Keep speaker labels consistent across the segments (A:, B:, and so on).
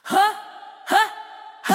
A: Ха, ха, ха,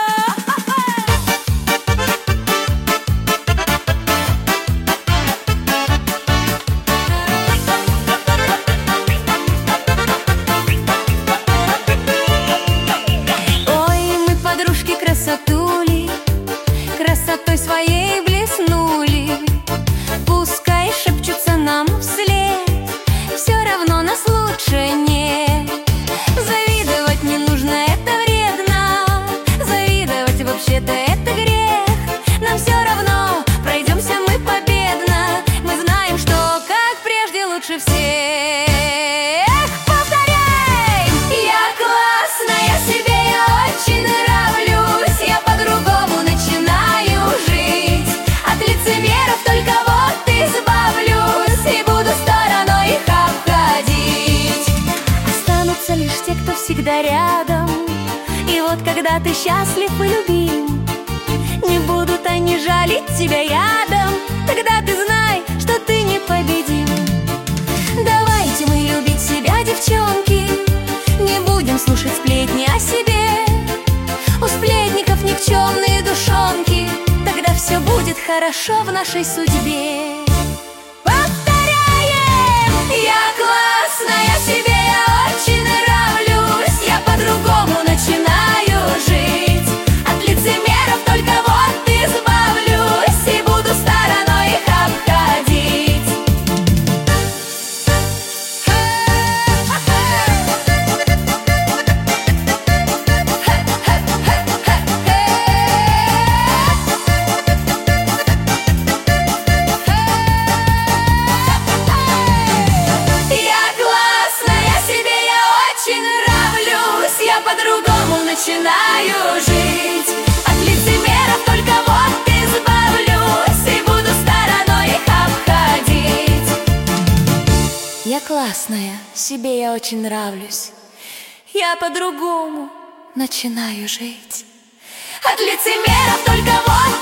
B: Ой, мы подружки красотули, красотой своей блеснули. Пускай шепчутся нам вслед, все равно нас лучше нет. Завидовать не нужно, это вредно, завидовать вообще-то это грех. Нам все равно, пройдемся мы победно, мы знаем, что как прежде лучше всех. Повторяй! Я классная, себе я очень нравлюсь, я по-другому начинаю жить. От лицемеров только вот избавлюсь и буду стороной их обходить. Останутся лишь те, кто всегда рядом, и вот когда ты счастлив и любим, не будут они жалить тебя ядом. Тогда ты знай, что ты непобедим. Давайте мы любить себя, девчонки, не будем слушать сплетни о себе. У сплетников никчемные душонки, тогда все будет хорошо в нашей судьбе. Повторяем! Я классная, себе я очень нравлюсь, я по-другому начинаю жить. От лицемеров только вот избавлюсь и буду стороной их обходить. Я классная, себе я очень нравлюсь, я по-другому начинаю жить. От лицемеров только вот избавлюсь и буду стороной их обходить. Я классная, себе я очень нравлюсь, я по-другому начинаю жить. От лицемеров только вот